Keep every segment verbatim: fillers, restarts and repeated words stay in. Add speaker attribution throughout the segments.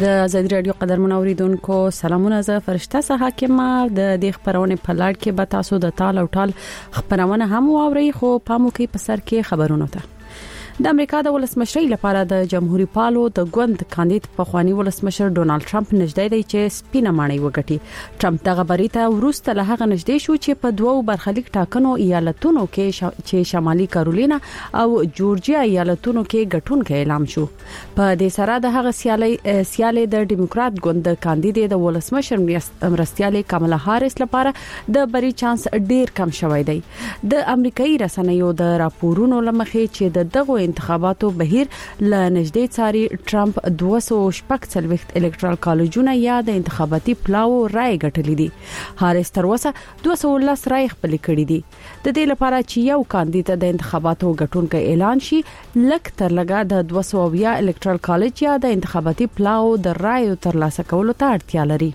Speaker 1: د ازادي رادیو قدرمن اوریدونکو سلامونه، زه فرشته سه حاکمه د دې خبرونه په لړ کې به تاسو د ټال او ټال خبرونه هم واورئ، خو پامو کې په سر کې خبرونه ته د امریکا د ولسمشرۍ لپاره د جمهوریت پالو د ګوند کاندید په خواني ولسمشر ډونالد ټرمپ نږدې دی چې سپینه ماڼۍ وګټي. ټرمپ دغه بریته ورسته له هغه نږدې شو چې په دوو برخلیک ټاکنو ایالتونو کې شا... چې شمالي کارولینا او جورجیا ایالتونو کې ګټونکي اعلان شو. په دې سره د هغه سیالي سیالي د ډیموکرات ګوند کاندید د ولسمشر مرستيالي کاملا هاریس لپاره د بری چانس ډیر کم شوی دی. د امریکایي رسنیو د راپورونو لمخې چې د دغه انتخاباتو بهیر ل نږدې څاري ټرمپ دوه سوه شپږ څلوېښت الکترال کالجونه یا د انتخاباتي پلاو رائے ګټلې دي. هاریس تر اوسه دوه سوه لس رائے خپل کړې دي. د دې لپاره چې یو کاندید د انتخاباتو ګټونکي اعلان شي، لک تر لګا د دوه سوه الکترال کالج یا د انتخاباتي پلاو د رائے ترلاسه کولو ته اړتیا لري.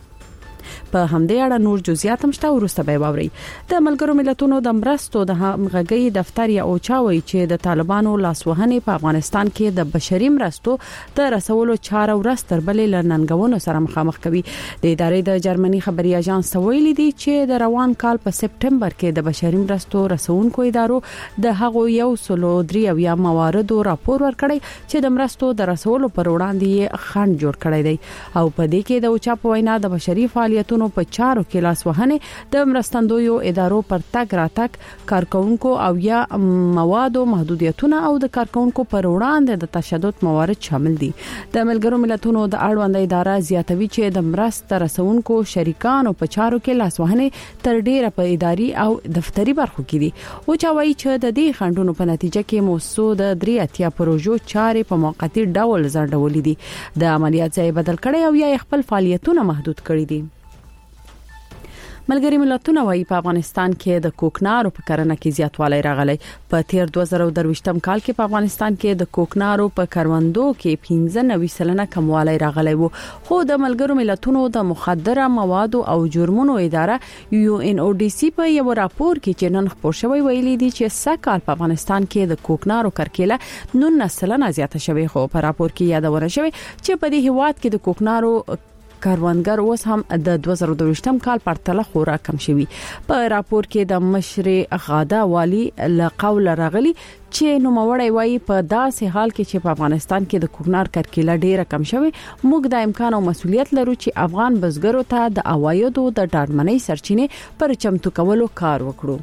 Speaker 1: په همدې اړه نور جزئیات هم شته، ورسته به واوري. د ملګرو ملتونو د مرستو د همغږي دفتر یا اوچاوي چې د طالبانو لاسوهنې په افغانستان کې د بشري مرستو د رسولو چاره ورځ تر بلې لننګونو سره مخامخ کوي. د ادارې د جرمني خبري اژانس ویلي دي چې د روان کال په سپټمبر کې د بشري مرستو رسونکو ادارو د هغو یو سلو درې یا مواردو راپور ورکړی چې د مرستو د رسولو پر وړاندې خنډ جوړ کړی دی، او په دې کې د اوچا په وینا د بشري فعالیتونو په چارو کې لاسوهنې د مرستندویو ادارو پر تګ راتګ کارکونکو او یا موادو محدودیتونه او د کارکونکو پر وړاندې د تشدد موارد شامل دي. د ملګرو ملتونو د اړوند اداره زیاتوي چې د مرست رسونکو شریکانو په چارو کې لاسوهنې تر ډیره په اداري او دفتري برخو کې دي. او چا وایي چې د دې خنډونو په نتیجه کې موسسو د درې اتیا پروژو چارې په موقتی ډول زړولې دي، د عملیات ځای بدل کړي او یا خپل فعالیتونه محدود کړي دي. ملګری ملتونه وايي په افغانستان کې د کوکنارو په کرنه کې زیاتوالی راغلی. په تیر دوه زره درویشتم کال کې په افغانستان کې د کوکنارو په کروندو کې پنځه نوي سلنه کموالی راغلی وو، خو د ملګرو ملتونو د مخدره موادو او جرمونو اداره یو ان او ډي سي په یو راپور کې چې نن خپور شوی ویلي دي چې سکهال په افغانستان کې د کوکنارو کرکیله نن سلنه زیاته شوی، خو په راپور کې یادونه شوی چې په دې هیواد کې د کوکنارو کاروانګر اوس هم د دوه زره درویشتم کال پرتله خورا کم شوی. په راپور کې د مشر غاده والی له قول راغلی چې نو موړی وایي په داسې حال کې چې په افغانستان کې د کوکنار کرکیله ډیره کم شوی، موږ د امکان او مسولیت لرو چې افغان بزګرو ته د عوایدو د ډاډمنۍ سرچینې پر چمتو کولو کار وکړو.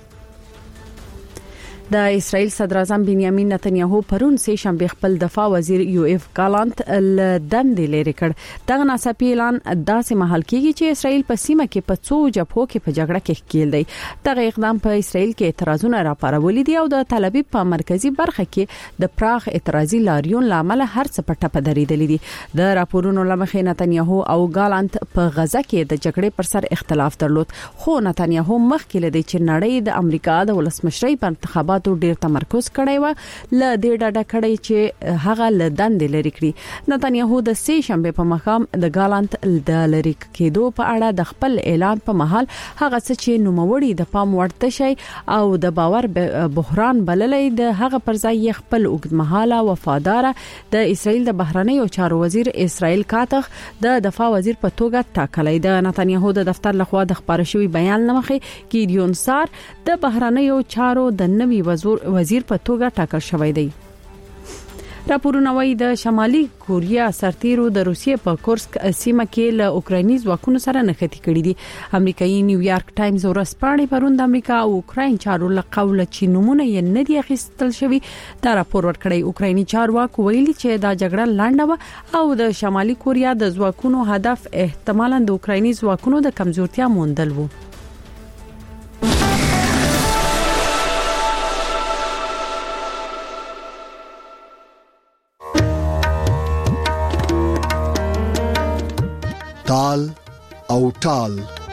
Speaker 1: د اسرائیل صدر اعظم بنیامین نتنیاهو پرون سه شنبه خپل دفاع وزیر یو اف ګالانت ل دندې لري کړ. دغه ناڅاپي اعلان داسې محل کېږي چې اسرائیل په سیمه کې په څو جبهو کې په جګړه کې ښکیل دی. دغه اقدام په اسرائیل کې اعتراضونه راپارولې دي او د تل ابیب په مرکزی برخه کې د پراخ اعتراضي لاریون لامل هر څه په ټپه درېدلې دي. د راپورونو لمخې نتنیاهو او ګالانت په غزه کې د جګړې پر سر اختلاف درلود، خو نتنیاهو مخکې لدی چې نړۍ د امریکا د ولسمشرۍ په انتخاباتو ډیر تمرکز کړی و، ل دې ډډه کړی چې هغه ل دندې لري کړی. نتنیاهو د سه شنبه په مخام د ګالانت د لری کېدو په اړه د خپل اعلان په محل هغه څه چې نوموړي د پام ورته شي او د باور بحران بللې د هغه پر ځای خپل اوږدمهاله وفادار د اسرائیل د بهرنیو چارو وزیر اسرائیل کاتخ د دفاع وزیر په توګه ټاکلی. د نتنیاهو د دفتر لخوا د خبرو شوی بیان لمخې ګیدیون سار د بهرنیو چارو د نوي وزیر په توګه ټاکل شوی دی. راپورونه وايي د شمالي کوریا سرتیرو د روسیې په کورسک سیمه کې له اوکرایني ځواکونو سره نښتې کړې دي. امریکایي نیویارک ټایمز ورسپاڼې پروند امریکا او اوکراین چارو له قوله چې نمونه یې نه دي اخیستل شوی دا راپور ورکړی. اوکرایني چارواکو ویلي چې دا جګړه لنډه و او د شمالي کوریا د ځواکونو هدف احتمالاً د اوکرایني ځواکونو د کمزورتیا موندل وو.
Speaker 2: ټال او ټال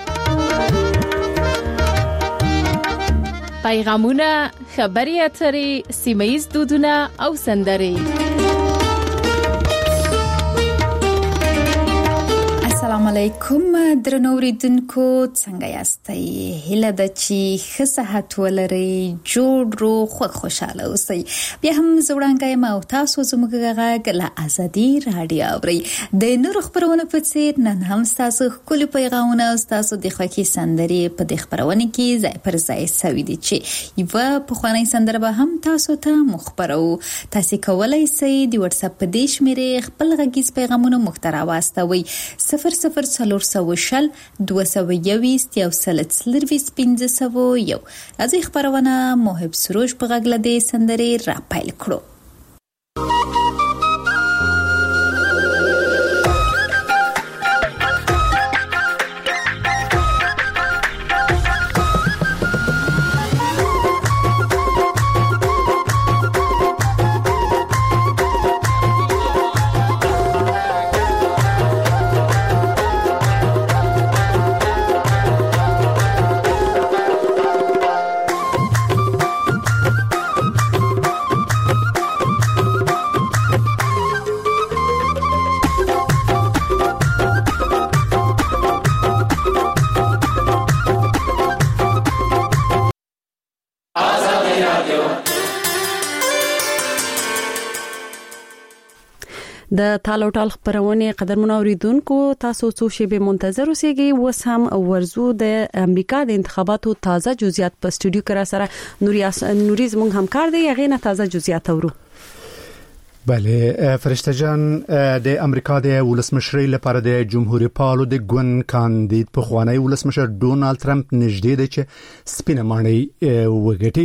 Speaker 3: پیغامونه، خبري اترې، سیمایي دودونه او سندرې.
Speaker 4: السلام علیکم درنو اوریدونکو، څنګه یاستئ؟ هیله ده چې ښه صحت ولرئ، جوړ روغ خوښ خوشاله اوسئ. بیا هم زه وړاندې یم او تاسو زموږ غږ له ازادي راډیو اورئ. د نورو خپرونو په څیر نن هم ستاسو ښکلي پیغامونه او ستاسو د خوښې سندرې په دې خپرونه کې ځای پر ځای سوي دي چې یوه پخوانۍ سندره به هم تاسو ته مخبرو. تاسو کولی شئ د واتس اپ په دې شمیرې خپل غږیز پیغامونه موږ ته راواستوئ. صفر صفر څلور سوه شل دوه سوه یویشت یو سل څلرویشت پنځه سوه یو. راځئ خپرونه محب سروش په غږ له دې سندرې را پیل کړو.
Speaker 1: د تالو ټال خبرونه قدرمن اوریدونکو، تاسو څو شی به منتظر اوسئ. وس هم ورزو د امریکا د انتخاباتو تازه جزئیات په استودیو کې را سره نوریاس نوریز مونږ همکار دی، هغه نه تازه جزئیات اورو.
Speaker 5: بله فرشته جان، د امریکا د ولسمشری لپاره د جمهوریت پالو د ګوند کاندید په خوانی ولسمشر ډونالد ترامپ نږدې دی چې سپینه ماڼۍ وګټي.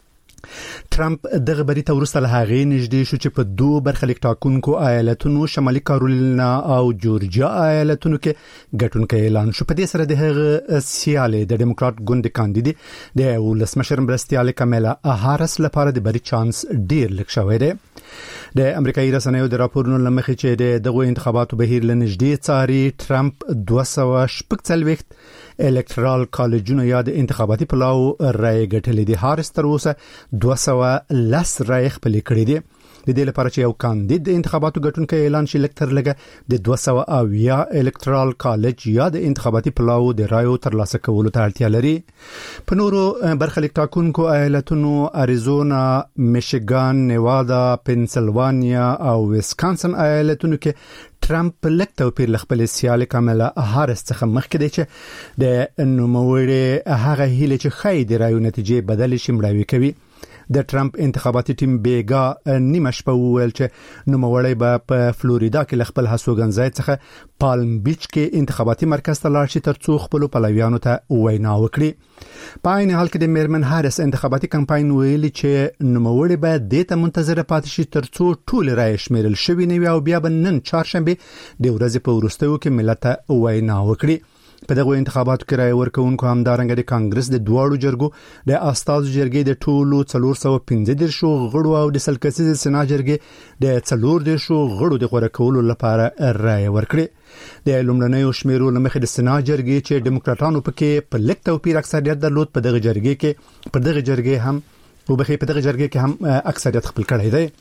Speaker 5: ترامپ دغه بری ته ورسته له هغې نږدې شو چې په دوه برخلیک ټاکونکو ایالتونو شمالي کارولینا او جورجیا ایالتونو کې ګټونکي اعلان شو. په دې سره د هغه سیالي د ډیموکرات ګوند کاندید د ولسمشر مرستیال کاملا هاریس لپاره د بری چانس ډیر لږ شوی دی. د امریکایي رسنیو د راپورونو لمخې چې د دغه انتخاباتو بهیر لنږدې څاري، ترامپ دوه سوه شپږ څلوېښت الکترال کالجونو یا د انتخاباتي پلاو رای ګټلې دي. هاریس تر اوسه دوه سوه لس رای خپلې کړې دي. د دې لپاره چې یو کاندید د انتخاباتو ګټونکي اعلان شي، لکتر لګه د دوه سوه اویا الکترال کالج یا د انتخاباتي پلاو د رایو ترلاسه کولو ته اړتیا لري. په نورو برخلیک ټاکونکو ایالتونو اریزونا، میشیګان، نیوادا، پنسلوانیا او ویسکانسن ایالتونو کې ترامپ لږ توپیر لخپل سیاله کاملا هاریس څخه مخکې دی چې د نوموړي هغه هیله چې خای د رایو نتیجې بدل شي مړاوي کوي. د ترامپ انتخاباتي ټیم بیګا نیمه شپه وویل چې نوموړی به په فلوریدا کې ل خپل هڅوګنځای څخه پالم بیچ کې انتخاباتي مرکز ته لاړ شي ترڅو خپل پلویانو ته وینا وکړي. په عین حال کې د میرمن هاریس انتخاباتي کمپاین ویلي چې نوموړی به د ته منتظر پاتې شي ترڅو ټول رای شمیرل شوی نه وي او بیا به نن چهارشنبه د ورځې په وروستیو کې ملت ته وینا وکړي. په دغه انتخاباتو کې رای ورکوونکو همدارنګه د کانګرس د دواړو جرګو د استازو جرګې د ټولو څلور سوه پنځه دېرش غړو او د سل کسیزې سنا جرګې د څلور دېرش غړو د غوړه کولو لپاره رای ورکړي. د لومړنیو شمیرو لمخې د سنا جرګې چې ډیموکراټانو پکې په لږ توپیر اکثریت درلود، په دغه جرګې کې په دغه جرګې هم او بخې په دغه جرګې کې هم اکثریت خپل کړی دی.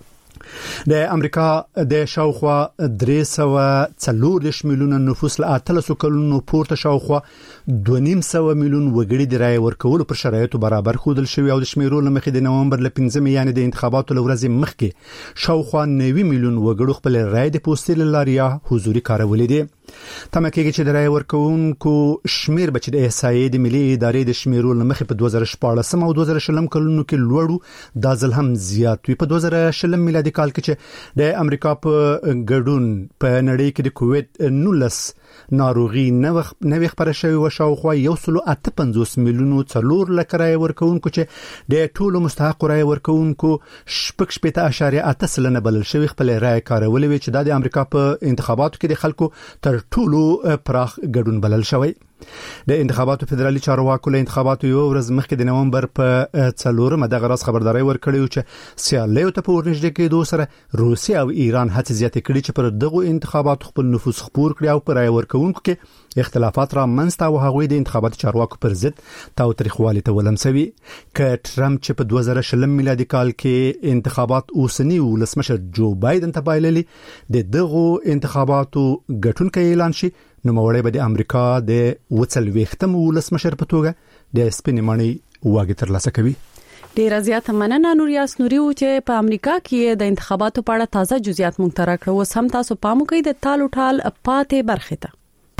Speaker 5: د امریکا د شاوخوا درې سوه څلور میلیونه نفوس له اتلسو کلونو پورته شاوخوا دوه نیم سوه میلیون وګړي د رای ورکولو پر شرایطو برابر ښودل شوي او د شمیرو له مخې د نومبر له پنځمې یعنې د انتخاباتو له ورځې مخکې شاوخوا نوي میلیون وګړو خپل رای د پوستې له لارې یا حضوري کارولې دي. تمه کېږي چې د رای ورکوونکو شمیر به چې د احصایې د ملي ادارې د شمیرو له مخې په دوه زره شپاړسم او دوه زره شلم کلونو کې لوړو، دا ځل هم زیات وي. په دوه زره شلم میلادي کال کې چې د امریکا په ګډون په نړۍ کې د کووید نولس ناروغي نوې خبره شوې و، شاوخوا یو سل اته پنځوس میلیونو څلور لک رای ورکوونکو چې د ټولو مستحق رای ورکوونکو شپږ شپېته اعشاریه اته سلنه بلل شوی خپل رای کارولې وي چې د امریکا په انتخاباتو کې د خلکو تر ټولو پراخ ګډون بلل شوی. د انتخاباتو فدرالي چارواکو له انتخاباتو یو ورځ مخکې د نومبر په څلورمه دغه راز خبرداري ورکړې چې سیالیو ته په ورنږدې کېدو سره روسیه او ایران هڅې زیاتې کړي چې پر دغه انتخاباتو خپل نفوذ خپور کړي او پر رای ورکوونکو کې اختلافات را منځته او هغوی د انتخاباتي چارواکو پر ضد تاوتریخوالي ته ولمسوي. که ترامپ چې په دوه زره شلم میلادي کال کې انتخابات اوسنی ولسمشر جو بایدن ته بایللي د دغه انتخاباتو ګټونکي اعلان شي، نو موري به د امریکا د وڅل وختم ولسمشر په توګه د سپینې مړی واګ تر لاسه کوي.
Speaker 1: ډیر زیات مننه نوریاس نوریو چې په امریکا کې د انتخاباتو په اړه تازه جزئیات مونږ ته راکړو. سم تاسو پامو کوي د تالو ټال پاتې برخه ته.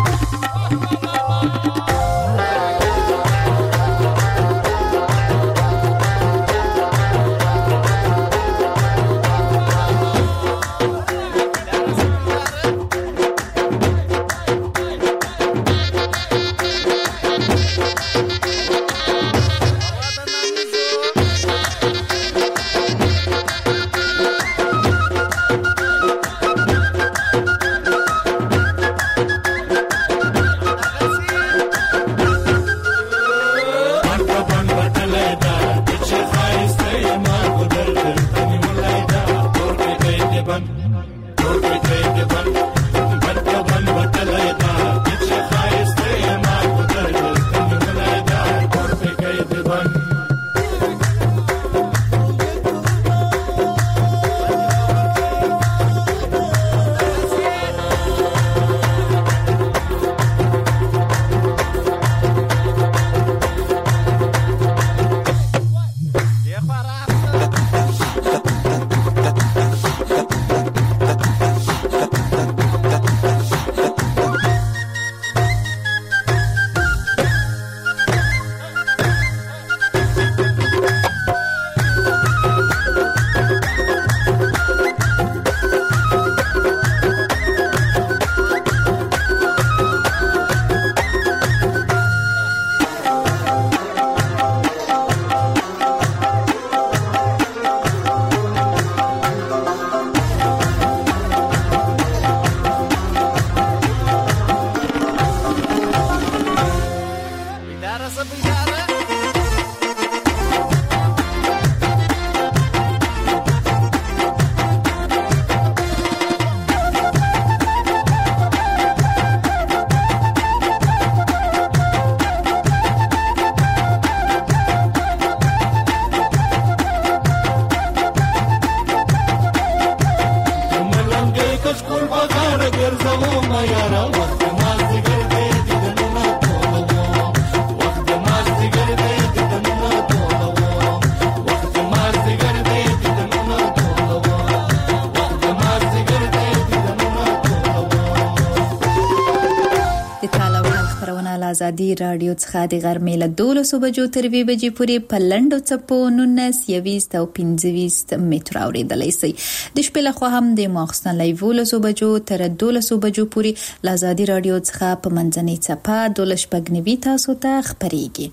Speaker 4: ازادي رادیو څخه د غرمې له دولسو بجو تر وی بجې پورې په لنډو څپو نولس یویست او پنځه متر اورېدلای شئ. د شپې له خوا هم د ماخستن له دولسو بجو تر دولسو بجو پورې له ازادي رادیو څخه په منځنۍ څپه دولس شپږ تاسو ته خبرېږي.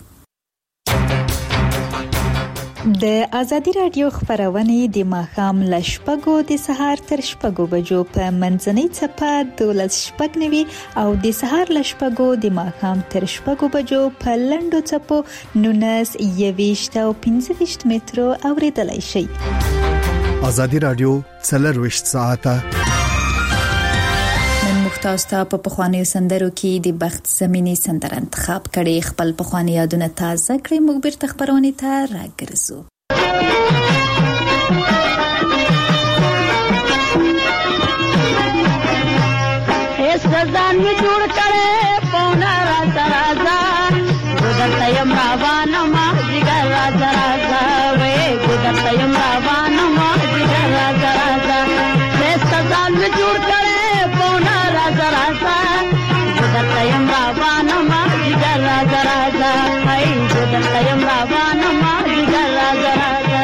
Speaker 4: د ازادي رادیو خبرونه د ماښام له شپږو د سهار تر شپږو بجو په منځنۍ څپه دولس شپږ او د سهار له شپږو د ماښام تر شپږو بجو په لنډو څپو نولس یویشت او پنځه متر اوریدلای شئ.
Speaker 2: ازادي رادیو څلرویشت ساعته
Speaker 4: تاسو ته په پخوانیو سندرو کې د بخت زمینی سندر انتخاب کړي. خپل پخوانی یادونه تازه کړئ. موږ بیرته خبرونه ته راګرځو.
Speaker 6: هیڅ ځان می جوړ کړي پونا راځه راځه ګدرته یم روانه ما جګر راځه راځه وې ګدرته یم روانه ما جګر راځه راځه هیڅ ځان می جوړ کړي راځه راځه ګدرته یم روانه ما جګر راځه راځه هی ګدرته یم روانه ما جګر راځه راځه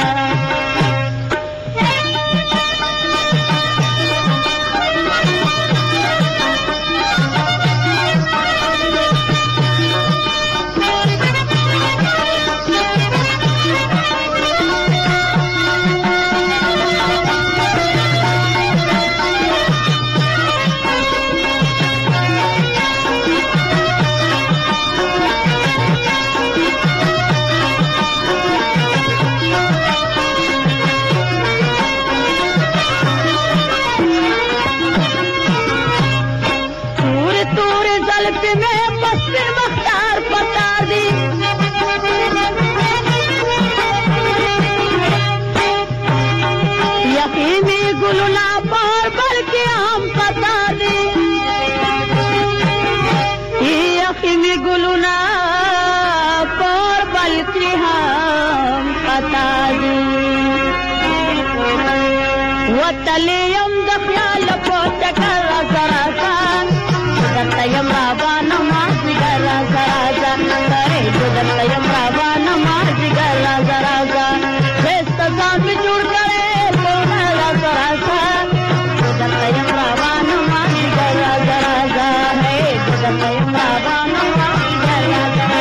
Speaker 6: پراتا دي وتلی یم د خیال په چکر سره سان درته یم روان ما جګر سره سان درته یم روان ما جګر سره سان هست ځان می جوړ کړې په نړۍ سره سان درته یم روان ما جګر سره سان درته یم روان ما جګر سره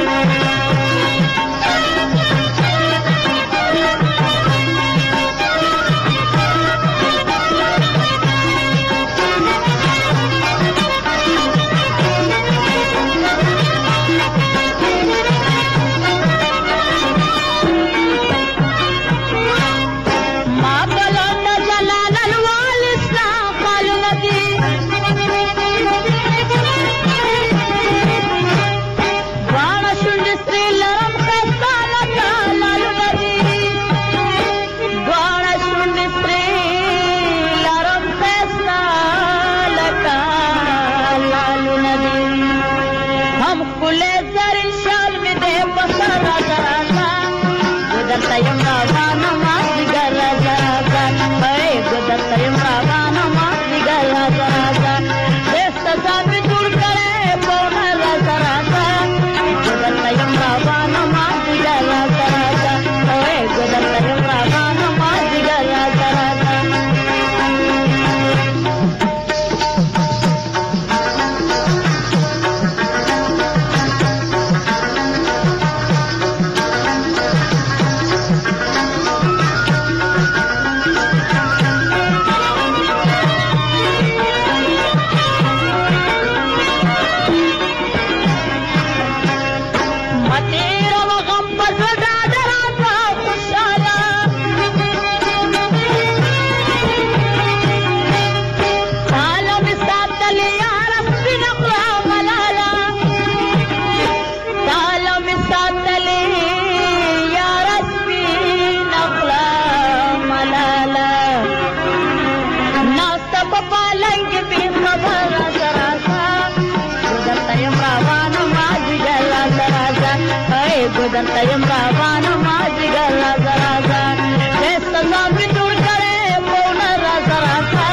Speaker 6: تیم روان ما جګر زرازا دست ځان می جوړ کړې پونه زرازا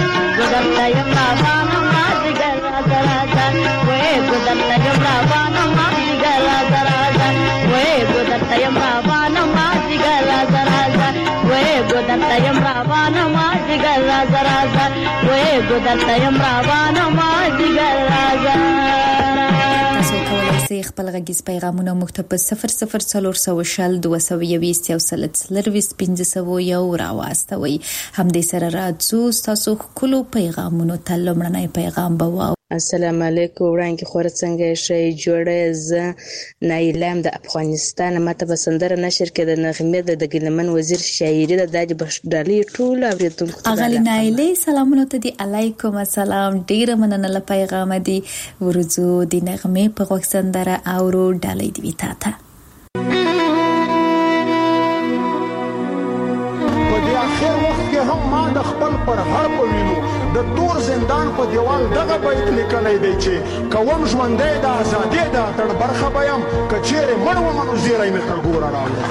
Speaker 6: ګدر تیم روان ما جګر زرازا وې ګدر تیم روان ما جګر زرازا وې ګدر تیم روان ما جګر زرازا وې ګدر تیم روان ما جګر زرازا وې ګدر تیم روان ما جګر زرازا
Speaker 4: خپل غږیز پیغامونه مکتب صفر صفر څلور سو شل دوه سو یويست یو سل څلرويست پنځه سو یو راواستوي هم دې سره راځو تاسو کولو پیغامونو ته لمړنۍ پیغام بوا
Speaker 7: السلام علیکم وړاندې خور څنګه شي جوړه ز نایلام د افغانستان ماته بسندره نشر کې د نغمه د ګلمن وزیر شاعري د داج بشډالي ټول اوریدونکو
Speaker 4: اغلی نایلې سلامونه ته دی علیکم السلام ډیر مننه ل پیغام دی ورزو د نغمه په وښندره اورو ډالې دی تا ته
Speaker 8: په دې اخر وخت کې هم ما د خپل پر هر پوینو د تور زندان په دیوال دغه بیت لیکلی دی چې کوم ژوندې د ازادۍ د اتڼ برخه به یم که چیرې مړ ومه نو زیری مې تر ګوره راوړه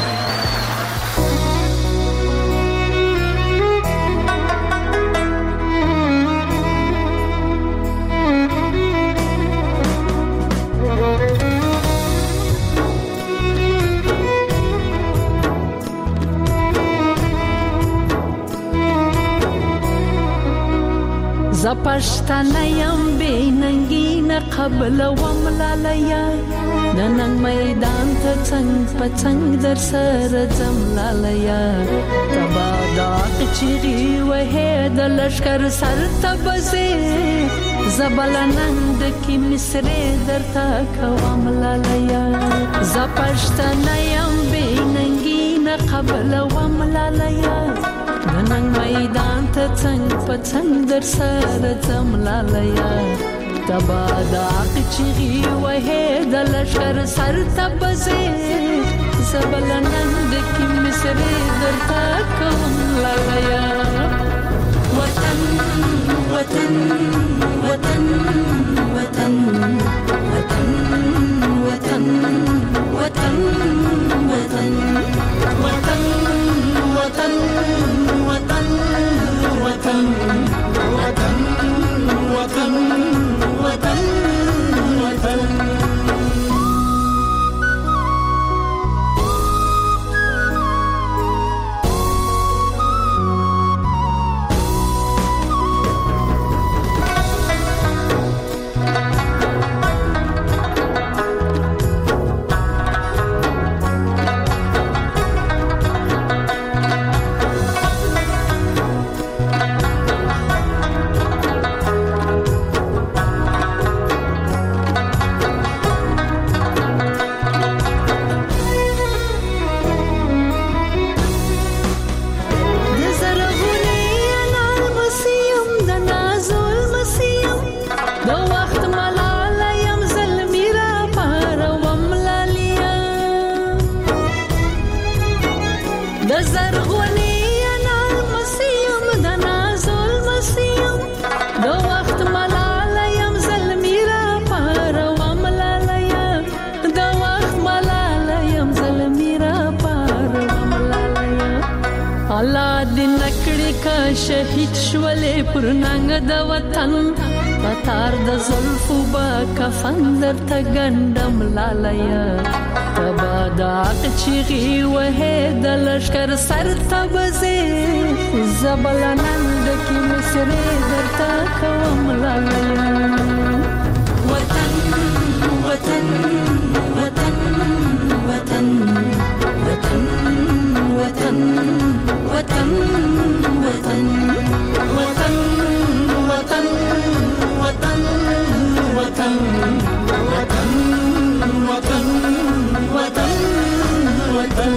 Speaker 9: زپشتنه یم بیننگین قبل وملالیا نننگ میدان تا چنگ پا چنگ در سر زملالیا تبا داق چیغی وحید لشکر سر تبزی زبلننگ دکی مصری در تا کواملالیا زپشتنه یم بیننگین قبل وملالیا نننگ میدان تا چنگ پا چنگ در سر زملالیا تبا داق چیغی وحید لشکر سر تبزی زبلننگ دکی مصری در تا کواملالیا وطن وطن وطن وطن وطن وطن وطن وطن وطن وطن وطن وطن وطن وطن وطن وطن وطن شهید شولې پر ننګ د وطن پتار د زلفو با کفن در تګندم لالیه تبا د حق چیغي وه د لشکر سر تبزه زبلنند کی مصری درتا کوم لالیه وطن وطن وطن وطن وطن وطن وطن وطن وطن وطن وطن وطن وطن وطن وطن وطن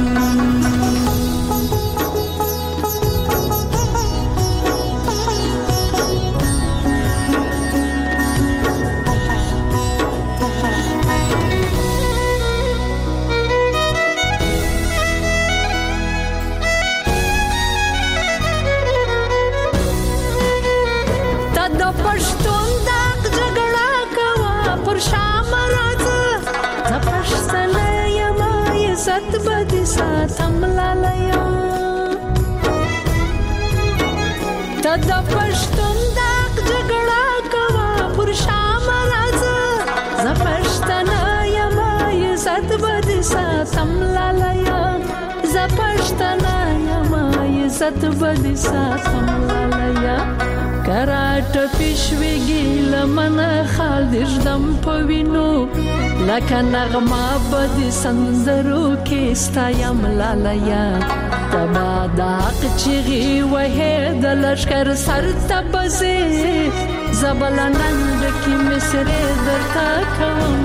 Speaker 9: د پښتون داغ جګړه کوا پر شام راځه ز پښتون یم عزت بد ساتم لالیه ز پښتون یم عزت بد ساتم لالیه کراټ پښویږي لمن خال دژدم پوینو لکه نغمه بد سندرو کې ستایم لالیه تبا د حق چیغي وه د لشکر سر تبزه زبلنند کی مصری درتا کوم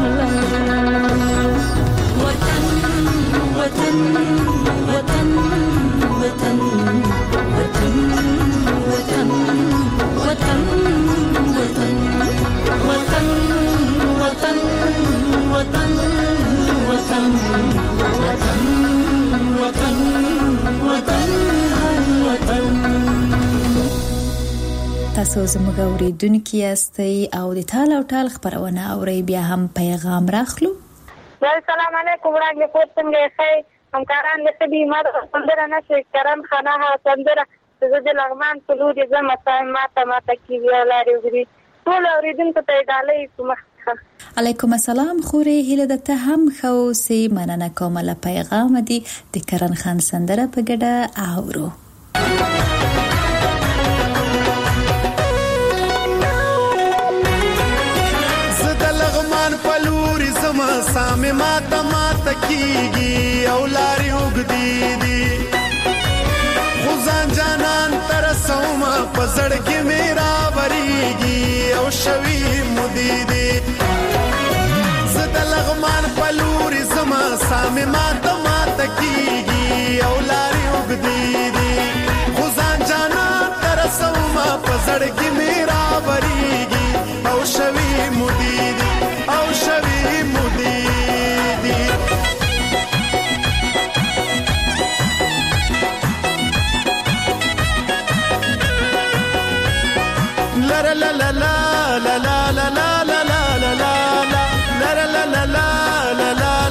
Speaker 9: وطن وطن وطن وطن وطن وطن وطن وطن وطن وطن وطن وطن وطن وطن وطن وطن
Speaker 4: تاسو زموږ اوریدونکو یاستئ او د ټال او ټال خبرونه اوري بیا هم پیغام راخلو.
Speaker 10: السلام علیکم ورحمت الله څنګه همکاران د سبي ماده سندره نشي کرم خانه سندره د لغمان سلو دي زما ماته ماته کی ویلاري وګړي ټول اوریدونکو ته ډالۍ کوم.
Speaker 4: علیکم السلام خوري هله د ته هم خو سي مننه کوم له پیغام دي د کرن خان سندره په ګډه اورو.
Speaker 11: زد لغمان پلوري زما سامه ماته ماته کیږي او لاري وګدي دي خزان جانان تر سوما پزړ کې میرا وریږي او شوي مودي دي زد لغمان پلوري زما سامه ماته ماته کیږي او لاري وګدي دي خزان جانان تر سوما پزړ کې میرا وریږي او شوي مودي دي او شوي مودي دي la la la la la la la la la la la la la la la la la la la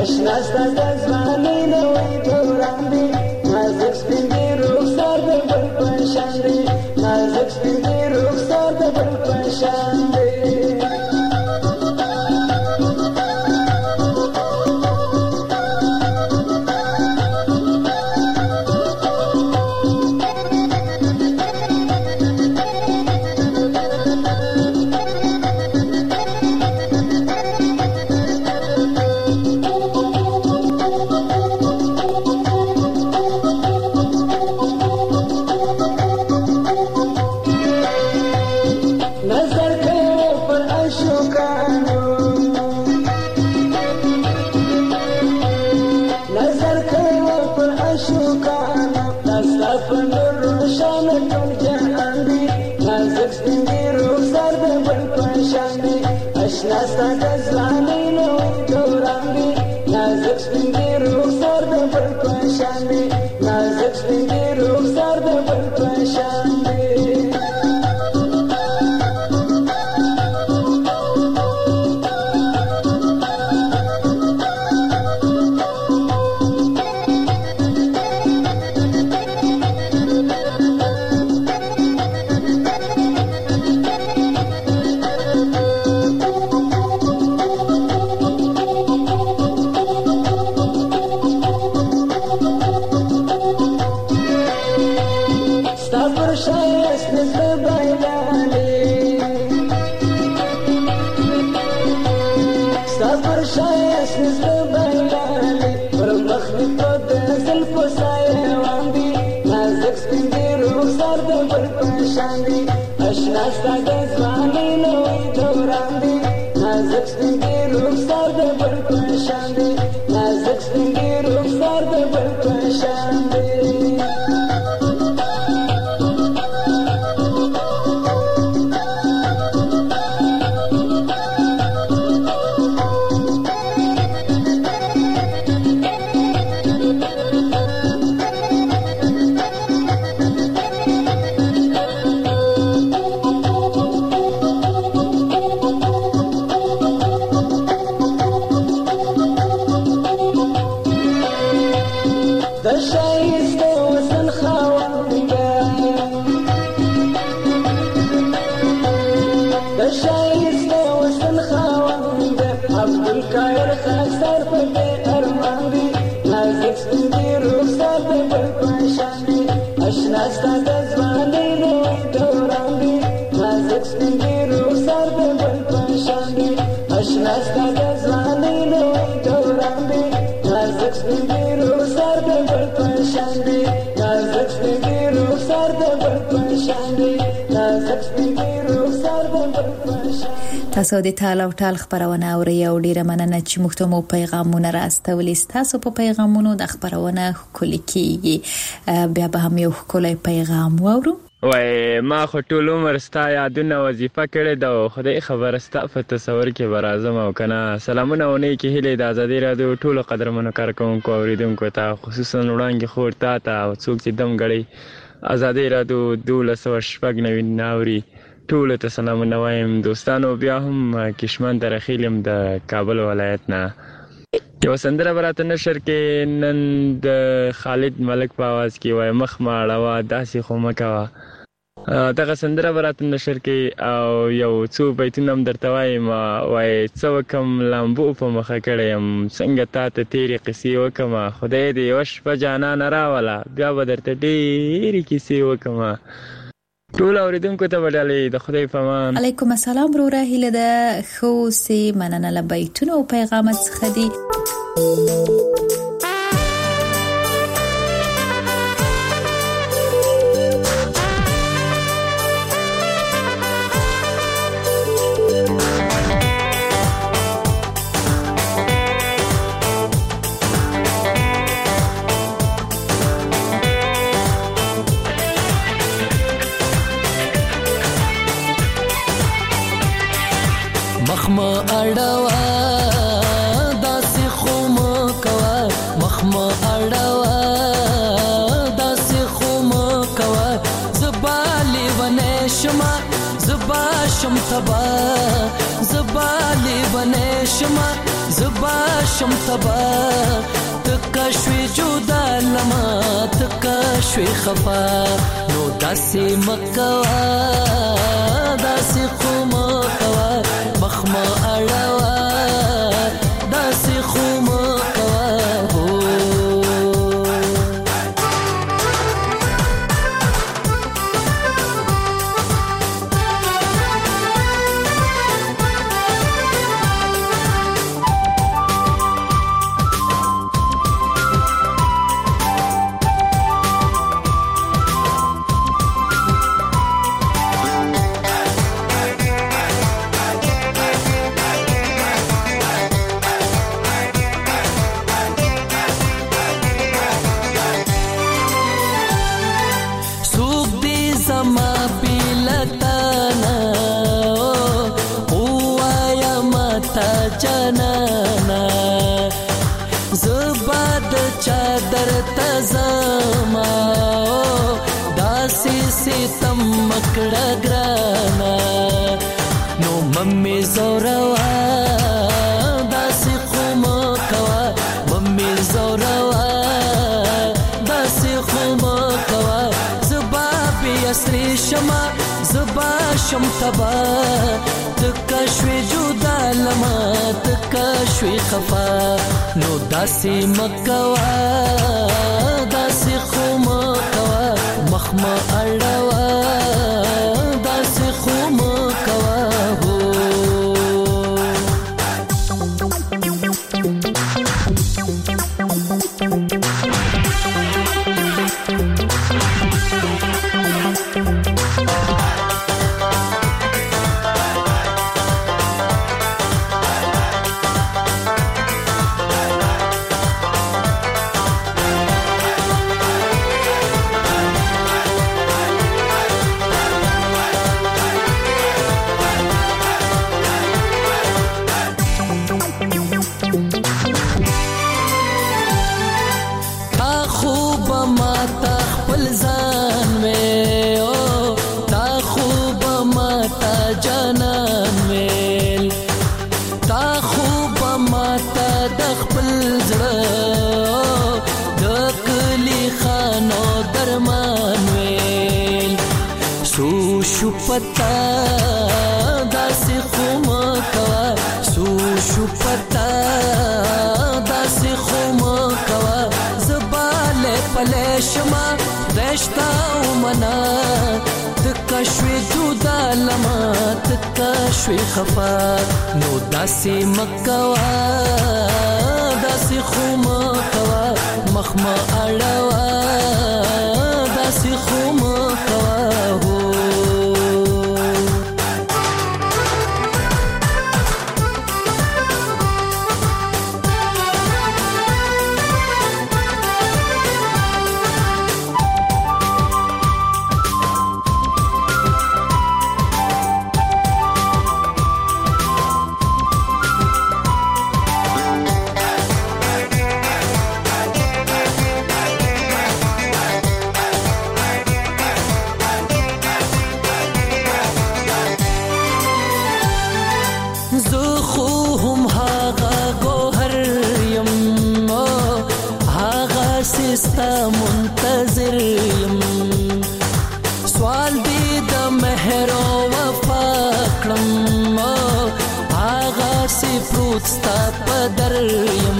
Speaker 12: اشنا ستاسو ځواني نوې دوران دی نازک سپین دی رخسار د بل په شان دی نازک سپین دی رخسار د بل په شان دی
Speaker 4: تاسو د ټال او ټال خبرونه اورئ او ډیره مننه چې موږ ته مو پیغامونه راستولې تاسو په پیغامونو د خبرونه کلی کیږي بیا به هم یو کلی پیغام وورو
Speaker 13: وای ما خو ټول عمر ستا یادونه وظیفه کړې ده خدای خبر ستا په تصور کې برازم او کنه سلامونه ونی کې هلي د ازادي رادیو ټول قدرمنو کارکونکو اوریدونکو ته خصوصا وړاندې خور تا ته او څوک چې دم غړي ازادي رادیو دولس او شپږ نوي ناوري ټول ته سلامونه وایم دوستانو بیا هم کشمن درخیلم د کابل ولایت نه یو سندره براته نشر کې نن د خالد ملک په आवाज کې وای مخ ماړه داسې خو مکوا دغه سندره براته نشر کې او یو څو بیتونه هم درته وایم وای څو کم لامبو په مخه کړم څنګه تا ته تیری قصې وکما خدای دې وش په جانان راولا بیا به درته ډېری قصې وکما ټول اوریدونکو ته وډالې د خدای په امان
Speaker 4: علیکم السلام وروره هله د خو سي مننه لبیتونه او پیغامات څخه دي
Speaker 9: مخما اړوا داسې خو مو کوا مخما اړوا داسې خو مو کوا زبالي ونه شما زبا شم تبا زبالي ونه شما زبا شم تبا تکا شوی جدا لما تکا شوی خفا نو داسی مکوا داسی خوما کوا مخما اڑوا داسی خوما کوا ہو جانانا زباد چادر تزما داسی ستم مکڑا گرانا نو ممی زوروا داسی خوما کوا ممی زوروا داسی خوما کوا زبا بی اسری شما زبا شم تبا تکا شوی جدا لما تکا شوی خفا نو داسی مکوا داسی خوما کوا مخما اڑوا داسی خوما کوا ہو پتا داسی خوما کوا سو شو پتا داسی خوما کوا زبال پلیشما دشتا ومنا تکا شوی جدا لما تکا شوی خفا نو داسی مکوا داسی خوما کوا مخما اڑوا داسی خوما کوا ہو منتظر یم سوال دی د مهر او وفا کړم هغه سی پروت ستا په در یم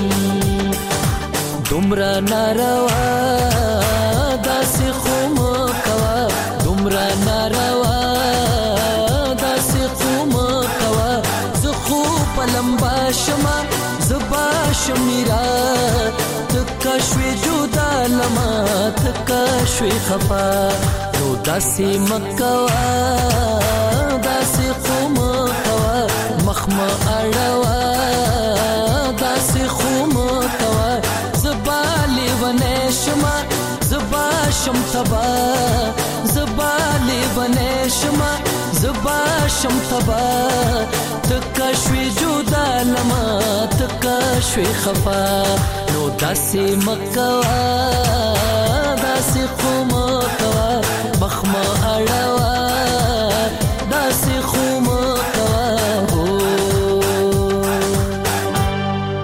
Speaker 9: دومره ناروا داسې خو مه کوه دومره ناروا داسې خو مه کوه زه خو په لمبا شمه زه به شمیرا تکا شوی جدا لما تکا شوی خفا نو داسی مکوا داسی خو مکوا مخما اڑوا داسی خو مکوا زبالی ونشما زبا شم تبا زبالی ونشما زبا شم تبا تکا شوی جدا لما تکا شوی خفا نو داسی مکوا داسی خو مکوا مخما اڑوا داسی خو مکوا ہو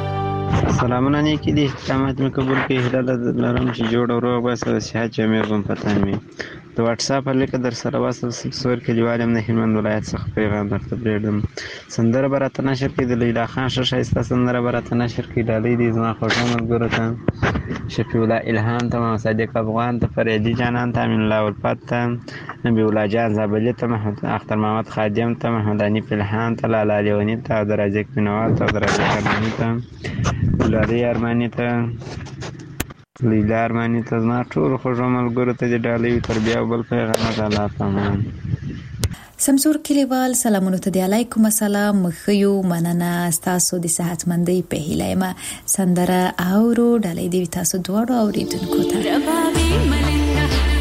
Speaker 14: سلامونه نیکی دي احترامات مې قبول کړي هیله لرم چې جوړ او روغ بس او صحت جامع بم پتان وي د واتس اپ لیکه در سره وصل سور کلیوال هم د هلمند ولایت څخه پیغام درته پرېږدم سندره به راته نشر کړي د لیلا خان ښه ښایسته سندره به راته نشر کړي ډالۍ دي زما خوږو ملګرو ته شفیع الله الهام ته محمد صادق افغان ته فریدي جانان ته امین الله الفت ته نبی الله جان زابلي ته محمد اختر محمد خادم ته محمد انیف الهام ته لالا لیونی ته او د رازق بینوال ته او د رازق ارماني ته ګلالۍ ارماني ته لیلا ارماني ته زما ټولو خوږو ملګرو ته د ډالۍ تر بیا بل پیغام د الله پامان
Speaker 4: سمسور کلیوال سلامونه ته دی علیکم السلام خيو مننه تاسو د صحتمندۍ په هیله ما سندره اورو ډالۍ دی تاسو دواړو اوریدونکو ته ربابي ملنګا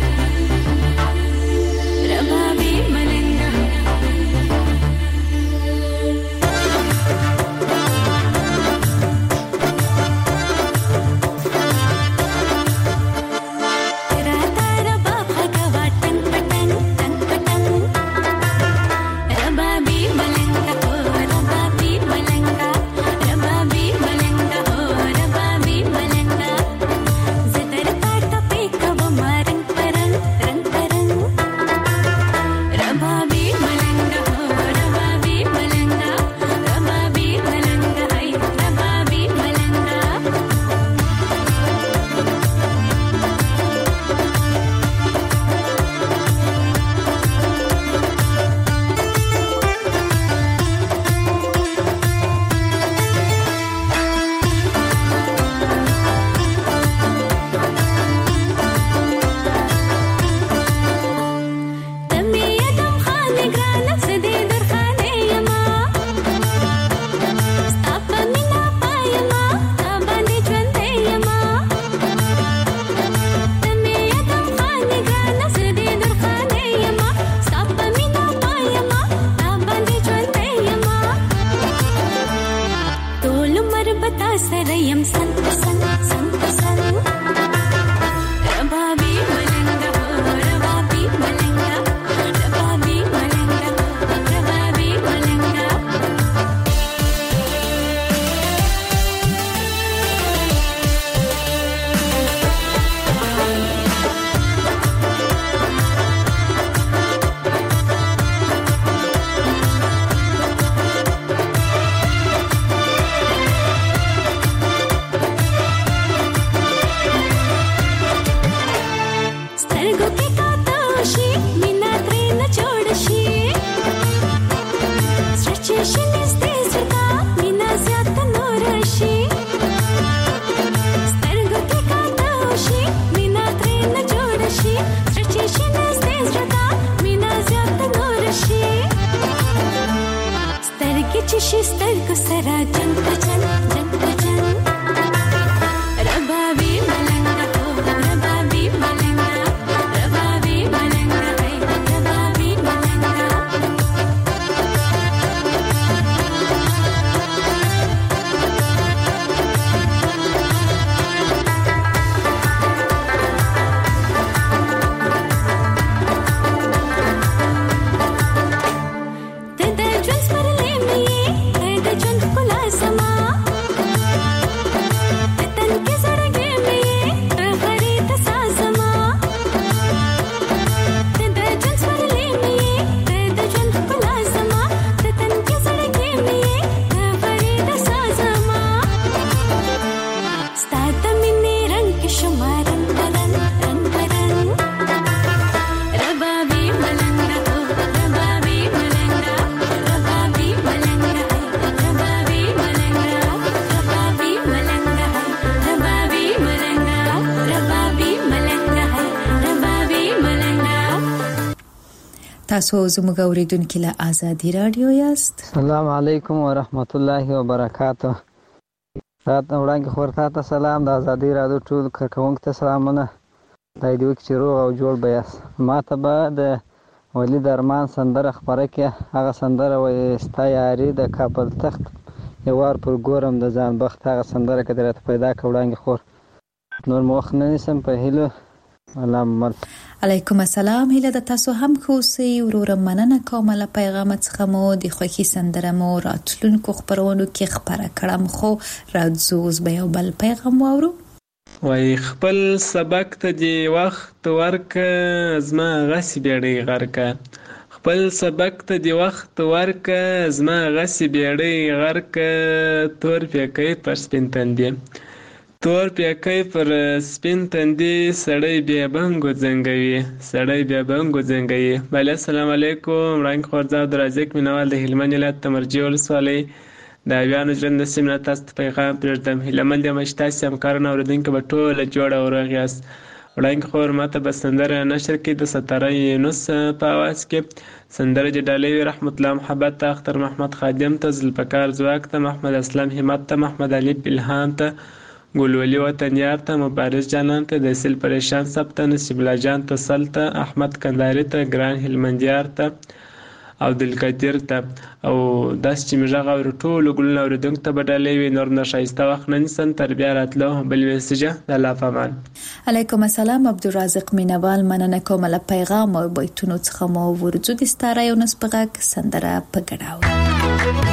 Speaker 4: ربابي ملنګا تاسو زموږ اوریدونکو له آزادي رادیو یاست.
Speaker 15: السلام علیکم ورحمت الله وبرکاته. تاسو وړاندې خورته ته سلام د آزادي رادیو ټول کارکونکو ته سلامونه. دا دی چې روغ او جوړ بیاس. ما ته به د ولید ارمان سندره خبره کې هغه سندره وې ستایاري د کابل تخت یوار پر ګورم د ځان بخت هغه سندره کې درته پیدا کړم خور. نور مخ نه نسم په هلو علامه
Speaker 4: علیکم السلام. هله د تاسو هم خوسي ورور مننه کوم له پیغام څخه مو د خوخي سندره مو راتلونکو خبرونو کې خبره کړم خو راځوز به یو بل پیغام وورو.
Speaker 16: وای خپل سبق ته دی وخت ورک زما غسی بیړی غرک خپل سبق ته دی وخت ورک زما غسی بیړی غرک تور پکې پر سپین تندې تور پکې پر سپین تندې سړی بیا بنګو زنګوي سړی بیا بنګو زنګوي. بل السلام علیکم. رنګ خورزا درازک مینوال د هلمند ولایت تمرجی ولسوالۍ د اویانو ژوند نصیب نه تاسو ته پیغام پرېږدم. هیلهمند یم چې تاسې همکاران اورېدونکي به ټوله جوړه او روغ یاست. وړاندې خور ماته به سندره نشر کړي د ستاره یونس په اواز کې. سندره چې ډالۍ وي رحمت الله محبت ته، اختر محمد خادم ته، ذوالفقار ځواک ته، محمد اسلم همت ته، محمد علي الهام ته، ګلولي وطنیار ته، مبارز جانان ته، د سیل پریشان سب ته، نصیب الله جان ته، سل ته، احمد کنداري ته، ګران هلمندیار ته او دلقدیر ته او داس چې موږ غوړو ټول ګلونه اوریدونکو ته بدلې وي نور نشایسته وخت نن سن تربیه راتلو بل وسجه د الله فمان.
Speaker 4: علیکم السلام. عبدالرازق مینوال مننه کوم له پیغام او بیتونو څخه مو ورځو د ستاره یو نسبغه سندره پګړاو.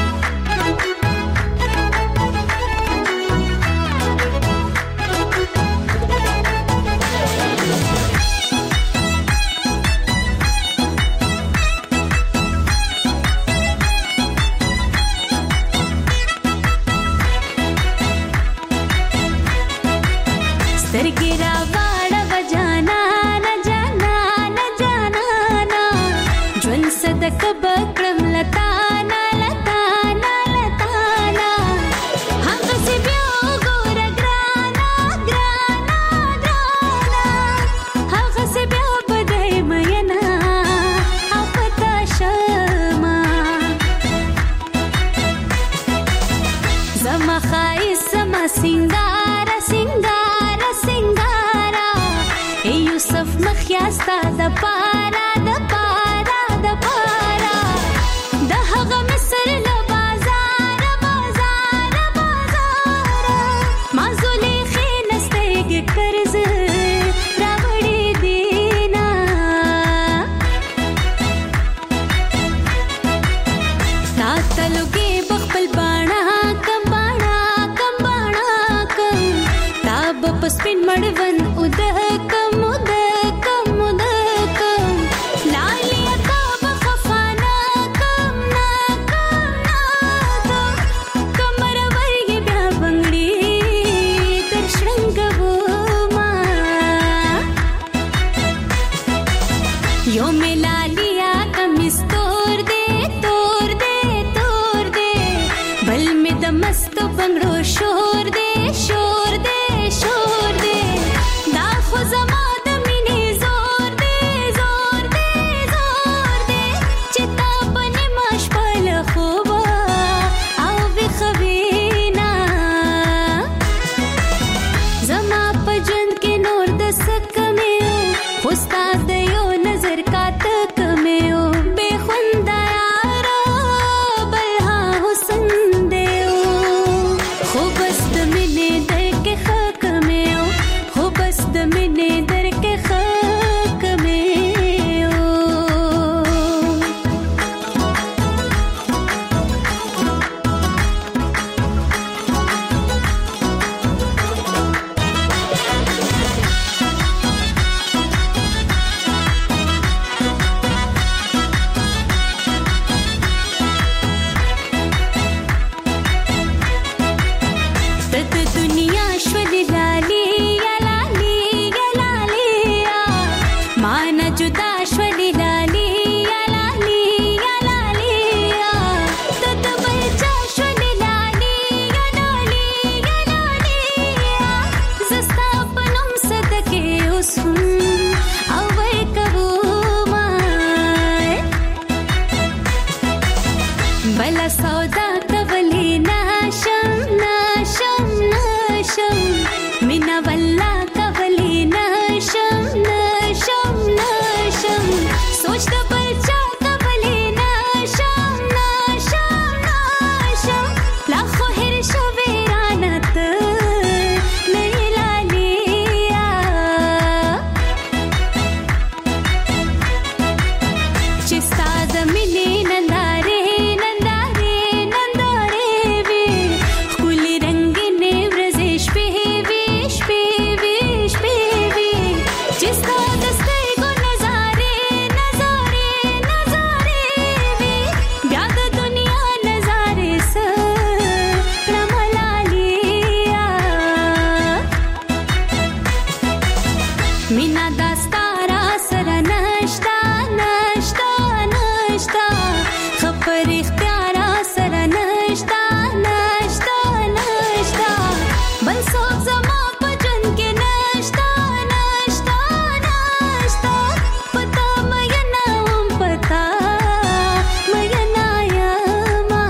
Speaker 17: مینا داستارا سره نشتا نشتا نشتا خبر اختیار سره نشتا نشتا نشتا بل څوک زما په ژوند کې نشتا نشتا نشتا پتا مې نه هم پتا مې نه یما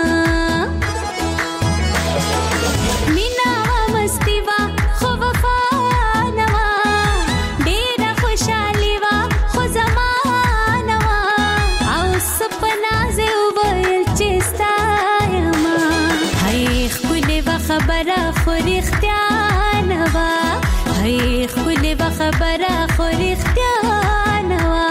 Speaker 17: مینا مستی وا خو وفا نوا ډېر خوشالي وا خو زمانه وا او سپنا زه ویل چې ستا یما هی خپلې وا خبره خو رښتیا نه وا هی خپلې وا خبره خو رښتیا نه وا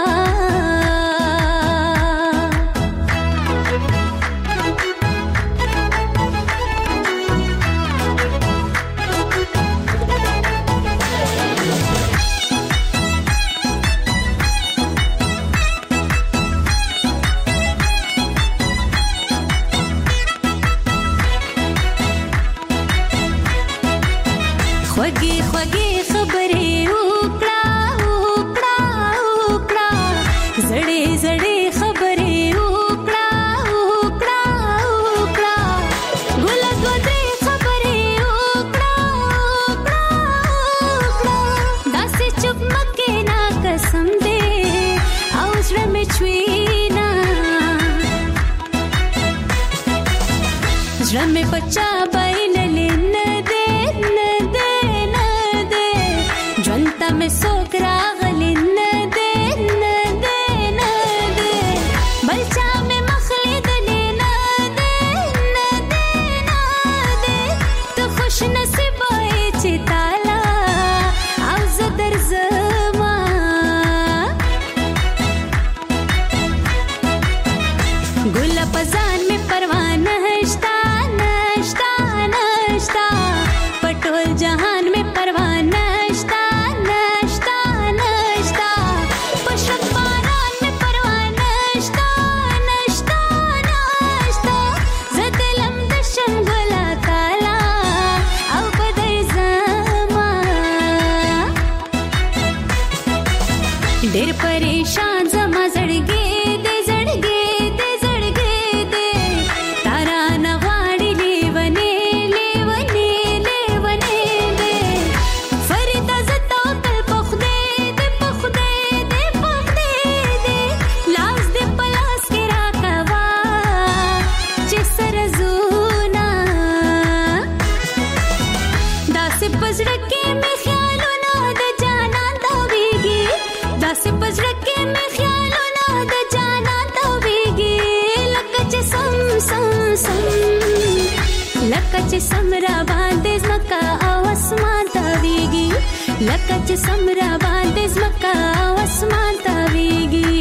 Speaker 17: خوږې خوږې خبرې وکړه وکړه وکړه زړې زړې خبرې وکړه وکړه وکړه ګله ګودرې خبرې وکړه وکړه وکړه داسې چوپ مه کښېنه قسم دې او زړه مې چوينه زړه مې په چا بایللې نه دی نه دی نه دی ژوند ته مې څوک راغلی نه دی نه دی نه دی بل چا مې مخ لیدلی نه دی نه دی نه دی ته خوش نصیبه یې چې تاله او زه درځمه ګله په ځان مې پروا نشته نشته نشته په ټول جهان مې پروا نشته نشته نشته په شک باران مې پروا نشته نشته نشته زه دلم د شم ګله تاله او په درځمه ډېر پریشان زما زړګی دې زړګی دې زړګی دې تارا نه غواړي لیونې لیونې لیونې دې فریده زه توکل په خدای دې په خدای دې په خدای دې لاس دې په لاس کې راکوه چې سره زونه داسې په زړه کې مې خیالونه د جانان تاویږي داسې په زړه کې مې خیالونه د جانان تاویږي لکه چې سم سم سم لکه چې سم را باندې ځمکه او اسمان تاویږي لکه چې سم را باندې ځمکه او اسمان تاویږي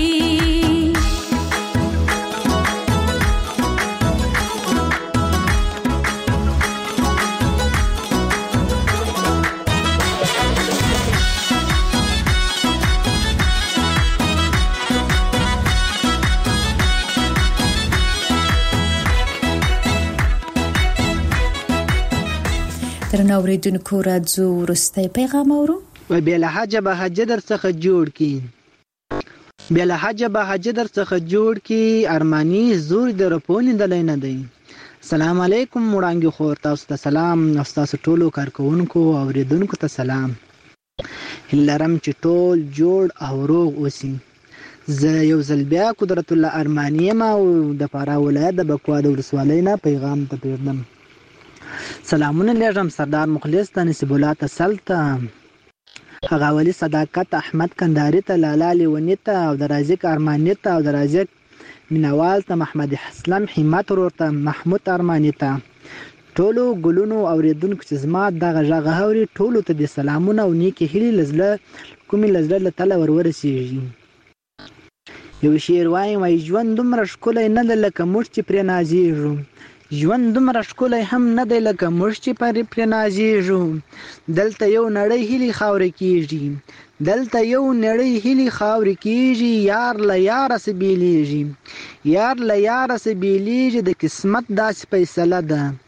Speaker 4: درنو اوریدونکو راځو وروستی پیغام اورو
Speaker 18: و بیا له حجه به حجه در څخه جوړ کی بیا له حجه به حجه در څخه جوړ کی ارمانی زور د رپونې د لینه دی. سلام علیکم وړانګي خور تاسو ته سلام تاسو ټولو کارکونکو او اوریدونکو ته سلام. هلرم چې ټول جوړ او روغ اوسئ. زه یو ځل بیا قدرت الله ارمانی ما او د فراه ولایت د بکوا د ولسوالۍ نه پیغام ته پیغام سلامونه لېږم سردار مخلص ته نصیب الله تسلطه هغه ولی صداقت احمد کندهاری ته لالا لیونی ته او د رازق ارمانی ته او د رازق مینوال ته محمد اسلام همت ورور ته محمود ارمانی ته ټولو ګلونو اوریدونکو چې زما دغه غږ اوري ټولو ته د سلامونه او نیکی هیلې لزله کومې لزله له تعالی ورورسیږي. یو شعر وايي وای ژوند دومره ښکلی نه ده لکه موږ چې پرې نازیږو ژوند دومره ښکلی هم نه دی لکه موږ چې پرې نازیږو دلته یو نړۍ هیلې خاورې کېږي دلته یو نړۍ هیلې خاورې کېږي یار له یاره سه بیلیږي یار له یاره سه بیلیږي د قسمت داسې فیصله ده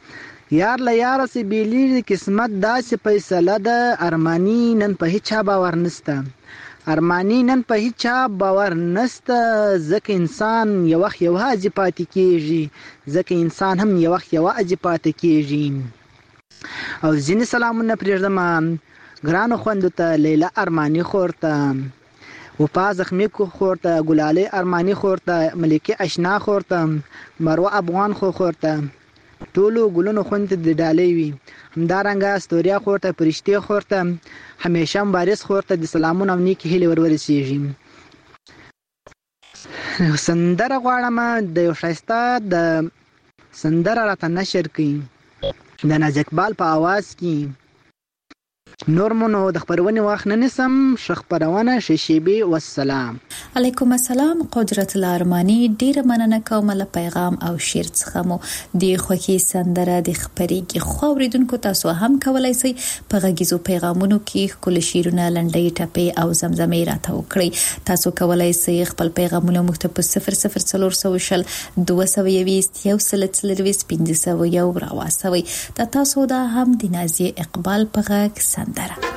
Speaker 18: یار له یاره سي بیلی قسمت داسې فیصله ده ارمانی نن په هیڅ باور نسته ارمانی نن په هیڅ باور نسته ځکه انسان یو وخت یوازې پاتې کیږي ځکه انسان هم یو وخت یوازې پاتې کیږي او ځینې سلامونه پرېږدم ګرانو خوندو ته لیلا ارمانی خور ته وفا زخمی خور ته ګلالي ارمانی خور ته ملکه اشنا خور ته مروه افغان خور ته ټولو ګلونو خوند د ډالۍ وي همدارنګه استوریا خور ته پرشتي خور ته همیشه مبارز خور ته د سلامونه او نیک هیلې ورورسیږي سندره غواړم د یو ښایسته د سندره راته نشر کړي د ناز اقبال په आवाज کې نور مونو د خبرونې وخت نه نسم شخ پرونه شیشيبي والسلام
Speaker 4: علیکم السلام قدرت الارمانی ډیر مننه کوم له پیغام او شعر څخه مو د خوکی سندره د خبرېږي خو اوریدونکو تاسو هم کولای شئ په غږیزو پیغامونو کې کول شیرونه لنډۍ ټپې او زمزمې راته وکړئ تاسو کولای شئ خپل پیغامونه مو په صفر صفر څلور سوشل دوه سوه یویشت یو سل څلرويشت پنځه سوه یو راواسوي تاسو دا هم د نازي اقبال په غږ سندره